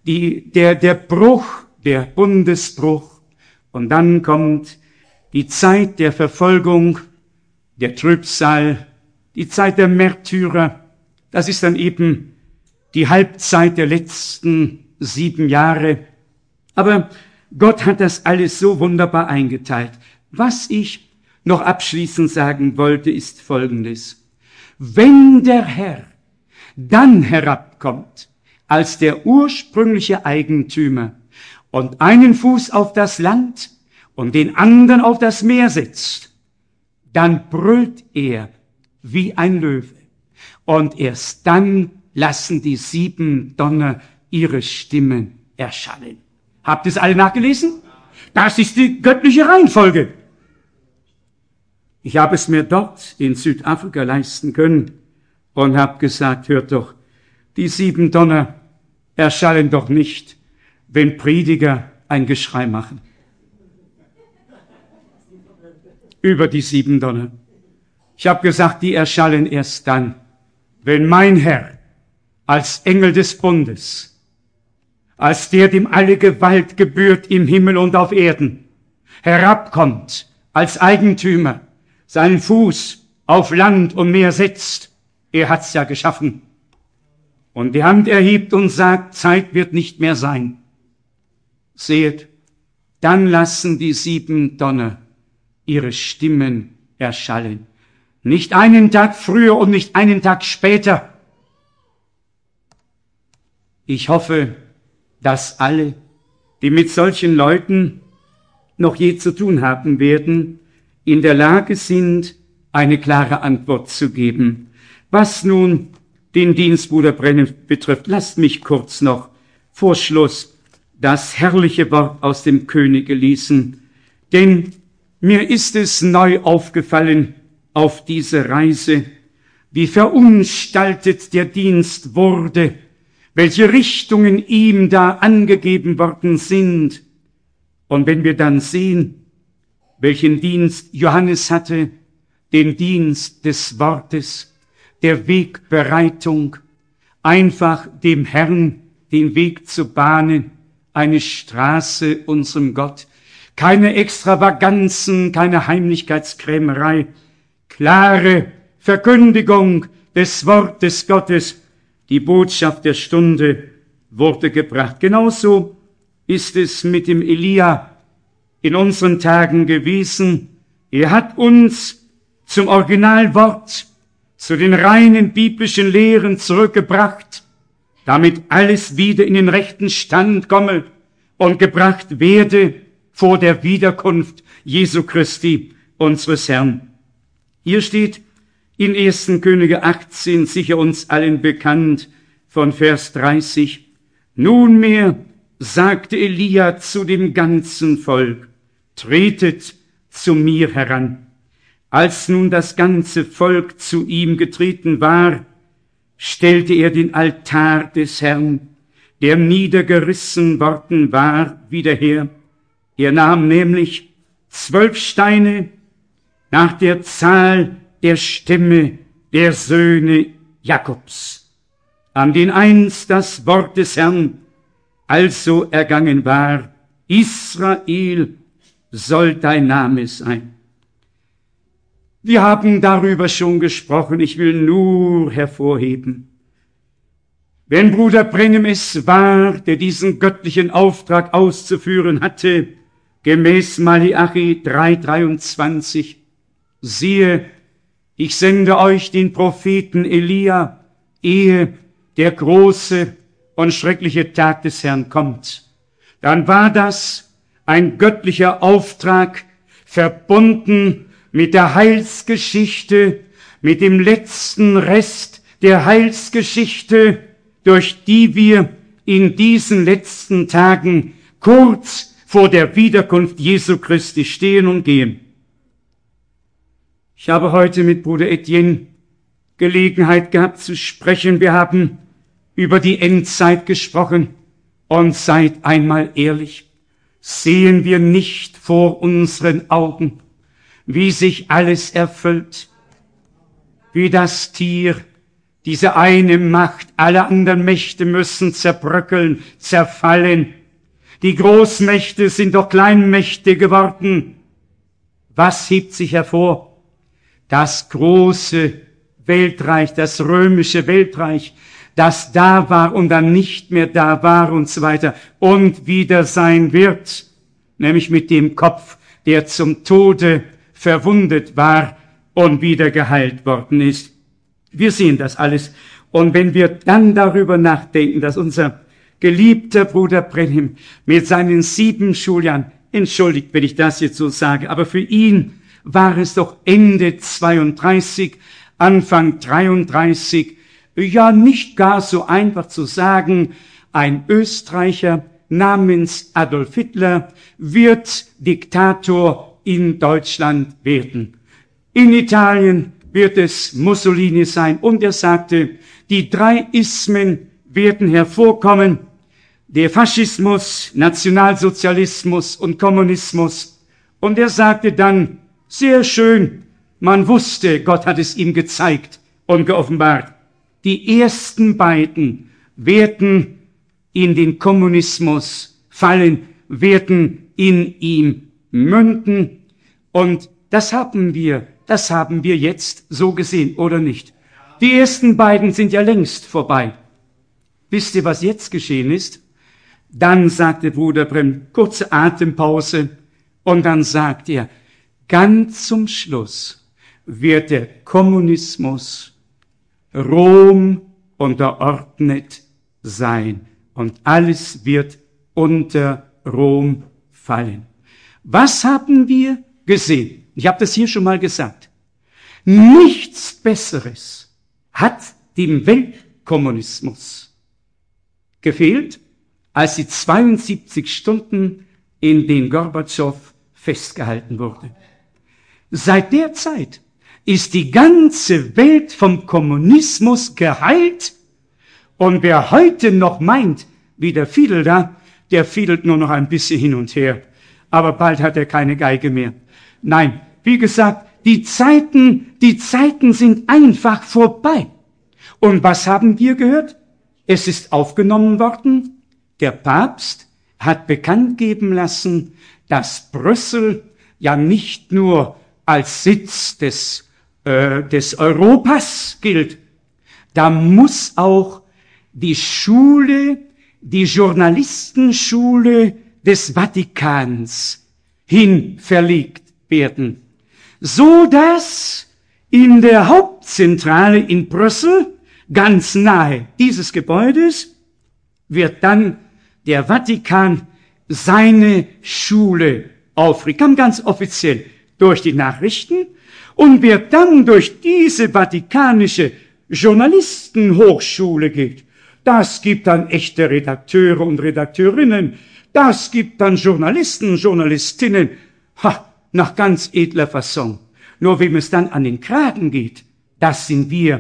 der Bruch, der Bundesbruch, und dann kommt die Zeit der Verfolgung, der Trübsal, die Zeit der Märtyrer. Das ist dann eben die Halbzeit der letzten 7 Jahre. Aber Gott hat das alles so wunderbar eingeteilt. Was ich noch abschließend sagen wollte, ist Folgendes. Wenn der Herr dann herabkommt als der ursprüngliche Eigentümer und einen Fuß auf das Land und den anderen auf das Meer setzt, dann brüllt er wie ein Löwe. Und erst dann lassen die 7 Donner ihre Stimmen erschallen. Habt ihr es alle nachgelesen? Das ist die göttliche Reihenfolge. Ich habe es mir dort in Südafrika leisten können und habe gesagt, hört doch, die 7 Donner erschallen doch nicht, wenn Prediger ein Geschrei machen. Über die 7 Donner. Ich habe gesagt, die erschallen erst dann, wenn mein Herr als Engel des Bundes, als der, dem alle Gewalt gebührt im Himmel und auf Erden, herabkommt als Eigentümer, seinen Fuß auf Land und Meer setzt. Er hat's ja geschaffen. Und die Hand erhebt und sagt, Zeit wird nicht mehr sein. Seht, dann lassen die 7 Donner ihre Stimmen erschallen. Nicht einen Tag früher und nicht einen Tag später. Ich hoffe, dass alle, die mit solchen Leuten noch je zu tun haben werden, in der Lage sind, eine klare Antwort zu geben. Was nun den Dienst Bruder Brennan betrifft, lasst mich kurz noch vor Schluss das herrliche Wort aus dem Könige lesen, denn mir ist es neu aufgefallen auf diese Reise, wie verunstaltet der Dienst wurde, welche Richtungen ihm da angegeben worden sind. Und wenn wir dann sehen, welchen Dienst Johannes hatte, den Dienst des Wortes, der Wegbereitung, einfach dem Herrn den Weg zu bahnen, eine Straße unserem Gott, keine Extravaganzen, keine Heimlichkeitskrämerei, klare Verkündigung des Wortes Gottes, die Botschaft der Stunde wurde gebracht. Genauso ist es mit dem Elia in unseren Tagen gewesen. Er hat uns zum Originalwort, zu den reinen biblischen Lehren zurückgebracht, damit alles wieder in den rechten Stand komme und gebracht werde vor der Wiederkunft Jesu Christi, unseres Herrn. Hier steht in 1. Könige 18, sicher uns allen bekannt, von Vers 30, nunmehr sagte Elia zu dem ganzen Volk, tretet zu mir heran. Als nun das ganze Volk zu ihm getreten war, stellte er den Altar des Herrn, der niedergerissen worden war, wieder her. Er nahm nämlich 12 Steine nach der Zahl der Stämme der Söhne Jakobs, an den einst das Wort des Herrn also ergangen war: Israel soll dein Name sein. Wir haben darüber schon gesprochen, ich will nur hervorheben: Wenn Bruder Branham es war, der diesen göttlichen Auftrag auszuführen hatte, gemäß Malachi 3,23, siehe, ich sende euch den Propheten Elia, ehe der große und schreckliche Tag des Herrn kommt, dann war das ein göttlicher Auftrag, verbunden mit der Heilsgeschichte, mit dem letzten Rest der Heilsgeschichte, durch die wir in diesen letzten Tagen kurz vor der Wiederkunft Jesu Christi stehen und gehen. Ich habe heute mit Bruder Etienne Gelegenheit gehabt zu sprechen. Wir haben über die Endzeit gesprochen. Und seid einmal ehrlich, sehen wir nicht vor unseren Augen, wie sich alles erfüllt, wie das Tier, diese eine Macht, alle anderen Mächte müssen zerbröckeln, zerfallen. Die Großmächte sind doch Kleinmächte geworden. Was hebt sich hervor? Das große Weltreich, das römische Weltreich, das da war und dann nicht mehr da war und so weiter und wieder sein wird, nämlich mit dem Kopf, der zum Tode verwundet war und wieder geheilt worden ist. Wir sehen das alles. Und wenn wir dann darüber nachdenken, dass unser geliebter Bruder Branham mit seinen 7 Schuljahren, entschuldigt, wenn ich das jetzt so sage, aber für ihn war es doch Ende 32, Anfang 33, ja nicht gar so einfach zu sagen, ein Österreicher namens Adolf Hitler wird Diktator in Deutschland werden. In Italien wird es Mussolini sein. Und er sagte, die 3 Ismen werden hervorkommen: der Faschismus, Nationalsozialismus und Kommunismus. Und er sagte dann, sehr schön, man wusste, Gott hat es ihm gezeigt und geoffenbart. Die ersten beiden werden in den Kommunismus fallen, werden in ihm münden. Und das haben wir jetzt so gesehen, oder nicht? Die ersten beiden sind ja längst vorbei. Wisst ihr, was jetzt geschehen ist? Dann sagte Bruder Branham, kurze Atempause, und dann sagt er, ganz zum Schluss wird der Kommunismus Rom unterordnet sein und alles wird unter Rom fallen. Was haben wir gesehen? Ich habe das hier schon mal gesagt. Nichts Besseres hat dem Weltkommunismus gefehlt, als die 72 Stunden, in denen Gorbatschow festgehalten wurde. Seit der Zeit ist die ganze Welt vom Kommunismus geheilt. Und wer heute noch meint, wie der Fiedel da, der fiedelt nur noch ein bisschen hin und her. Aber bald hat er keine Geige mehr. Nein, wie gesagt, die Zeiten sind einfach vorbei. Und was haben wir gehört? Es ist aufgenommen worden. Der Papst hat bekannt geben lassen, dass Brüssel ja nicht nur als Sitz des Europas gilt. Da muss auch die Schule, die Journalistenschule des Vatikans hin verlegt werden, so dass in der Hauptzentrale in Brüssel, ganz nahe dieses Gebäudes, wird dann der Vatikan seine Schule aufrichten, ganz offiziell durch die Nachrichten, und wer dann durch diese vatikanische Journalistenhochschule geht, das gibt dann echte Redakteure und Redakteurinnen, das gibt dann Journalisten, Journalistinnen, nach ganz edler Fasson. Nur wem es dann an den Kragen geht, das sind wir,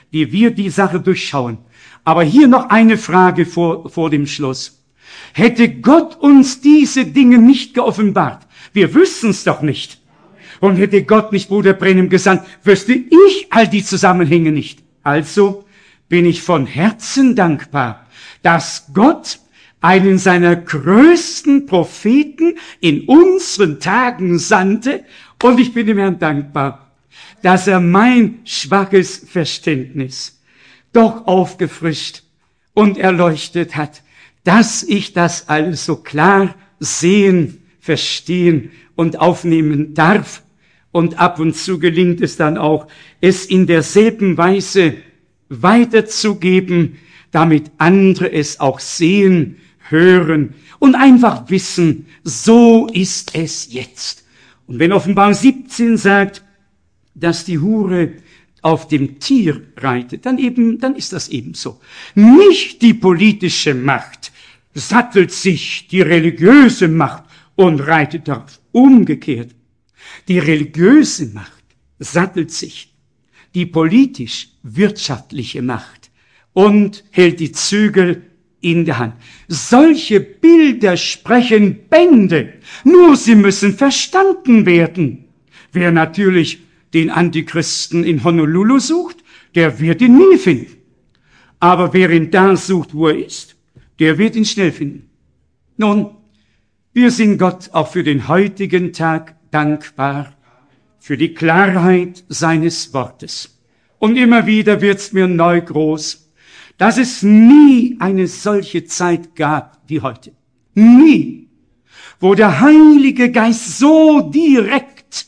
wie wir die Sache durchschauen. Aber hier noch eine Frage vor dem Schluss. Hätte Gott uns diese Dinge nicht geoffenbart, wir wüssten es doch nicht. Und hätte Gott nicht Bruder Branham gesandt, wüsste ich all die Zusammenhänge nicht. Also bin ich von Herzen dankbar, dass Gott einen seiner größten Propheten in unseren Tagen sandte. Und ich bin dem Herrn dankbar, dass er mein schwaches Verständnis doch aufgefrischt und erleuchtet hat, dass ich das alles so klar sehen, verstehen und aufnehmen darf. Und ab und zu gelingt es dann auch, es in derselben Weise weiterzugeben, damit andere es auch sehen, hören und einfach wissen, so ist es jetzt. Und wenn Offenbarung 17 sagt, dass die Hure auf dem Tier reitet, dann ist das eben so. Nicht die politische Macht sattelt sich die religiöse Macht und reitet darauf. Umgekehrt. Die religiöse Macht sattelt sich die politisch-wirtschaftliche Macht und hält die Zügel in der Hand. Solche Bilder sprechen Bände, nur sie müssen verstanden werden. Wer natürlich den Antichristen in Honolulu sucht, der wird ihn nie finden. Aber wer ihn da sucht, wo er ist, der wird ihn schnell finden. Nun, wir sind Gott auch für den heutigen Tag dankbar, für die Klarheit seines Wortes. Und immer wieder wird's mir neu groß, dass es nie eine solche Zeit gab wie heute. Nie. Wo der Heilige Geist so direkt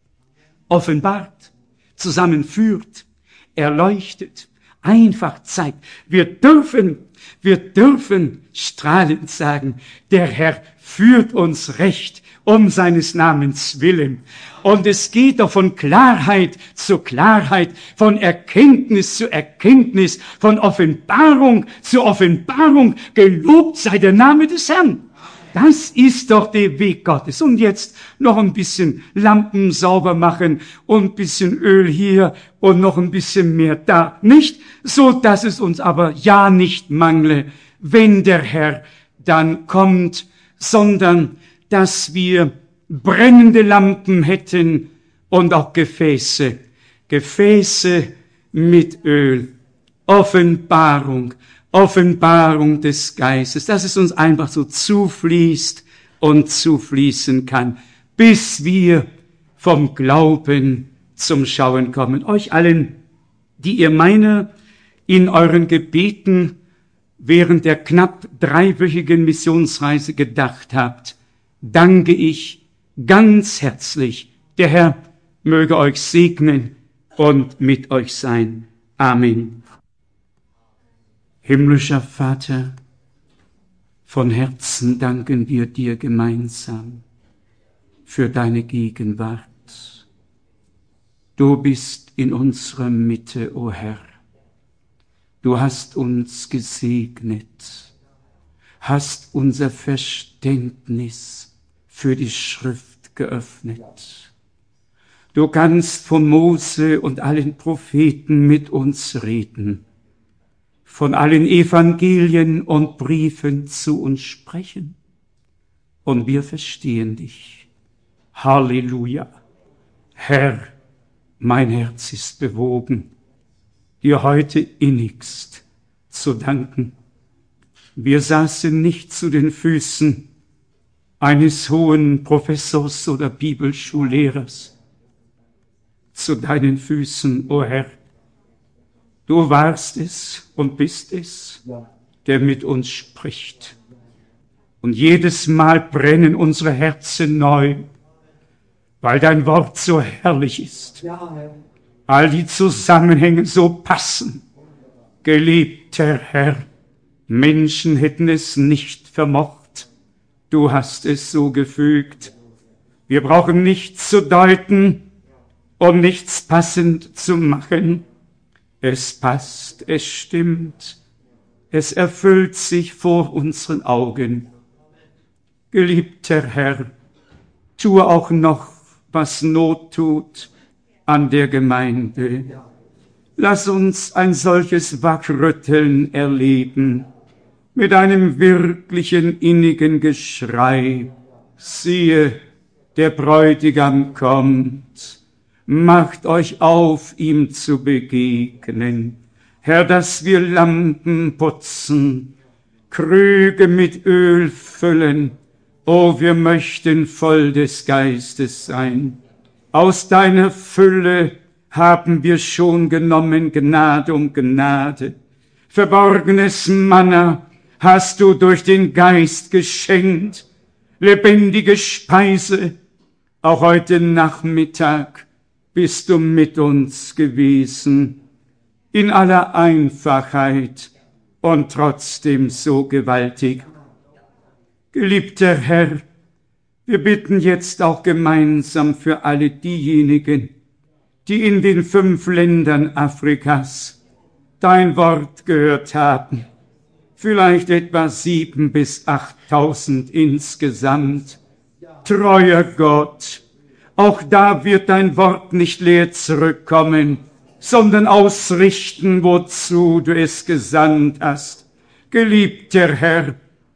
offenbart, zusammenführt, erleuchtet, einfach zeigt. Wir dürfen strahlend sagen, der Herr führt uns recht um seines Namens willen. Und es geht doch von Klarheit zu Klarheit, von Erkenntnis zu Erkenntnis, von Offenbarung zu Offenbarung. Gelobt sei der Name des Herrn. Das ist doch der Weg Gottes. Und jetzt noch ein bisschen Lampen sauber machen und ein bisschen Öl hier und noch ein bisschen mehr da. Nicht so, dass es uns aber ja nicht mangle, wenn der Herr dann kommt, sondern dass wir brennende Lampen hätten und auch Gefäße mit Öl. Offenbarung des Geistes, dass es uns einfach so zufließt und zufließen kann, bis wir vom Glauben zum Schauen kommen. Euch allen, die ihr meiner in euren Gebeten während der knapp 3-wöchigen Missionsreise gedacht habt, danke ich ganz herzlich. Der Herr möge euch segnen und mit euch sein. Amen. Himmlischer Vater, von Herzen danken wir dir gemeinsam für deine Gegenwart. Du bist in unserer Mitte, o Herr. Du hast uns gesegnet, hast unser Verständnis für die Schrift geöffnet. Du kannst von Mose und allen Propheten mit uns reden, von allen Evangelien und Briefen zu uns sprechen. Und wir verstehen dich. Halleluja. Herr, mein Herz ist bewogen, dir heute innigst zu danken. Wir saßen nicht zu den Füßen eines hohen Professors oder Bibelschullehrers. Zu deinen Füßen, o Herr. Du warst es und bist es, der mit uns spricht. Und jedes Mal brennen unsere Herzen neu, weil dein Wort so herrlich ist. All die Zusammenhänge so passen. Geliebter Herr, Menschen hätten es nicht vermocht. Du hast es so gefügt. Wir brauchen nichts zu deuten und nichts passend zu machen. Es passt, es stimmt, es erfüllt sich vor unseren Augen. Geliebter Herr, tue auch noch, was Not tut an der Gemeinde. Lass uns ein solches Wachrütteln erleben, mit einem wirklichen innigen Geschrei. Siehe, der Bräutigam kommt, macht euch auf, ihm zu begegnen. Herr, dass wir Lampen putzen, Krüge mit Öl füllen, o wir möchten voll des Geistes sein. Aus deiner Fülle haben wir schon genommen Gnade um Gnade. Verborgenes Manna hast du durch den Geist geschenkt, lebendige Speise. Auch heute Nachmittag bist du mit uns gewesen, in aller Einfachheit und trotzdem so gewaltig. Geliebter Herr, wir bitten jetzt auch gemeinsam für alle diejenigen, die in den 5 Ländern Afrikas dein Wort gehört haben, vielleicht etwa 7.000 bis 8.000 insgesamt. Treuer Gott, auch da wird dein Wort nicht leer zurückkommen, sondern ausrichten, wozu du es gesandt hast. Geliebter Herr,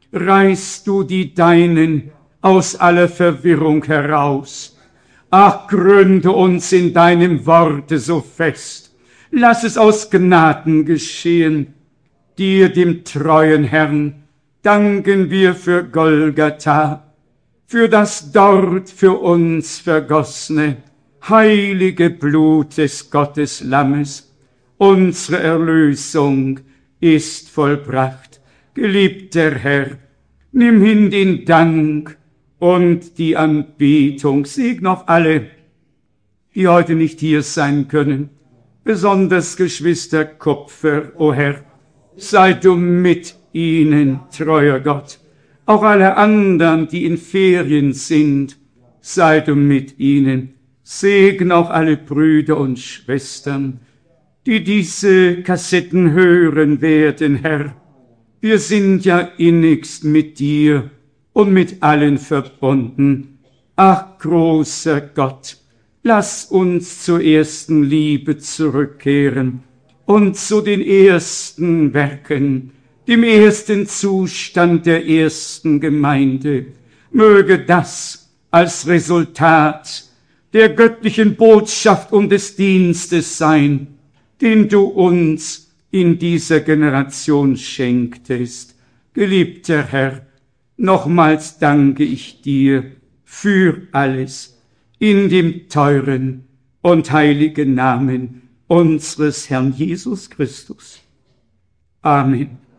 reißt du die Deinen aus aller Verwirrung heraus. Ach, gründe uns in deinem Worte so fest. Lass es aus Gnaden geschehen. Dir, dem treuen Herrn, danken wir für Golgatha, für das dort für uns vergossene, heilige Blut des Gotteslammes. Unsere Erlösung ist vollbracht. Geliebter Herr, nimm hin den Dank und die Anbetung. Segne auch alle, die heute nicht hier sein können, besonders Geschwister Kupfer, o Herr. Sei du mit ihnen, treuer Gott. Auch alle anderen, die in Ferien sind, sei du mit ihnen. Segne auch alle Brüder und Schwestern, die diese Kassetten hören werden, Herr. Wir sind ja innigst mit dir und mit allen verbunden. Ach, großer Gott, lass uns zur ersten Liebe zurückkehren und zu den ersten Werken, dem ersten Zustand der ersten Gemeinde. Möge das als Resultat der göttlichen Botschaft und des Dienstes sein, den du uns in dieser Generation schenktest. Geliebter Herr, nochmals danke ich dir für alles in dem teuren und heiligen Namen unseres Herrn Jesus Christus. Amen.